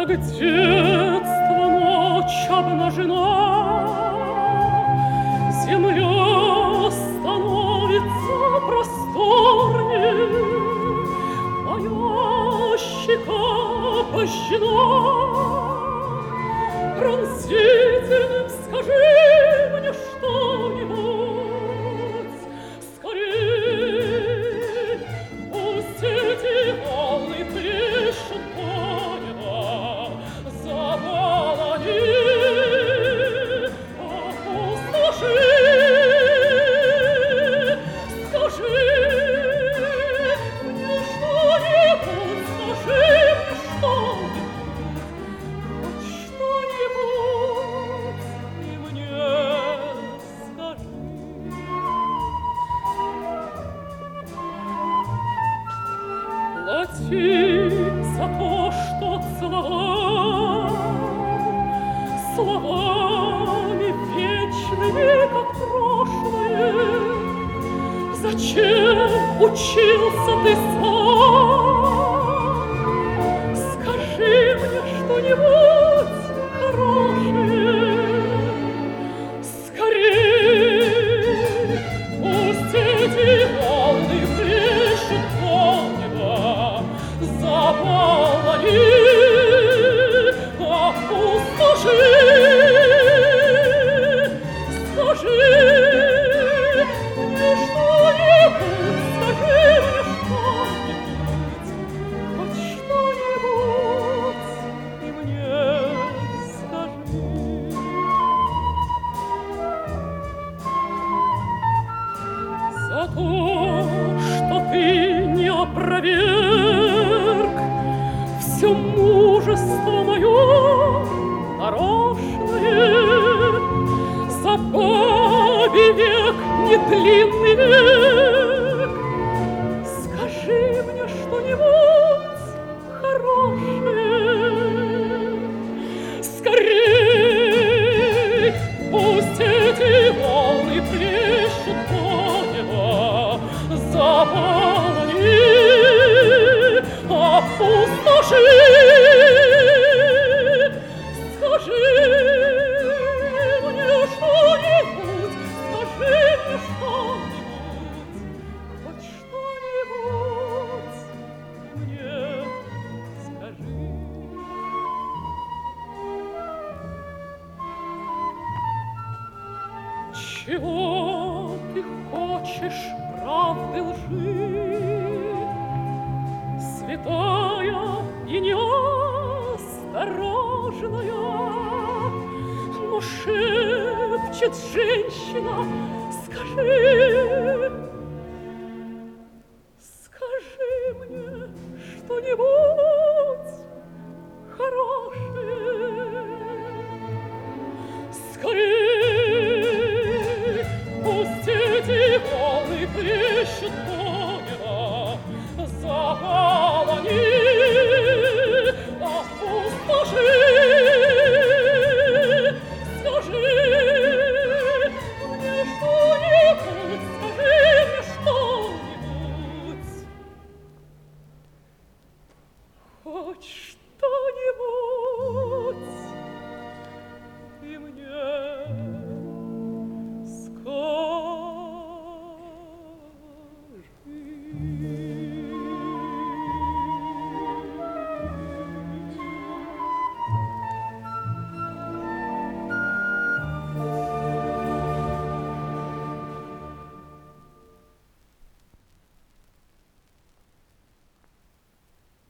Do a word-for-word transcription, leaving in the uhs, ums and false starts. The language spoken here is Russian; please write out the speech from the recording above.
как детство ночь обнажена, земля становится просторней, моя щека обожжена. Пронзительным скажи мне что-нибудь, скорей, пусть эти волны плещут по небу, заволни, опустоши, скажи мне что-нибудь, скажи мне что-нибудь. Плати за то, что целовал словами вечными, как прошлое. Зачем учился ты сам? Скажи мне что-нибудь хорошее. Скорей, пусть эти волны плещут по небу, заволни, опустоши, скажи мне что-нибудь, скажи мне что-нибудь, хоть что-нибудь и мне скажи. За то, что ты не опроверг все мужество мое нарочное, за бабий век, не длинный век, скажи мне что-нибудь хорошее. Скорей, пусть эти волны плещут по небу, заволни, опустоши, скажи мне что-нибудь, скажи мне что-нибудь, хоть что-нибудь мне скажи. Чего ты хочешь, правды, лжи, святая и неосторожная, но шепчет женщина, скажи, скажи мне что-нибудь хорошее. Скорей, пусть эти волны плещут по небу, заволни, опустоши, скажи мне что-нибудь, скажи мне что-нибудь, хоть что.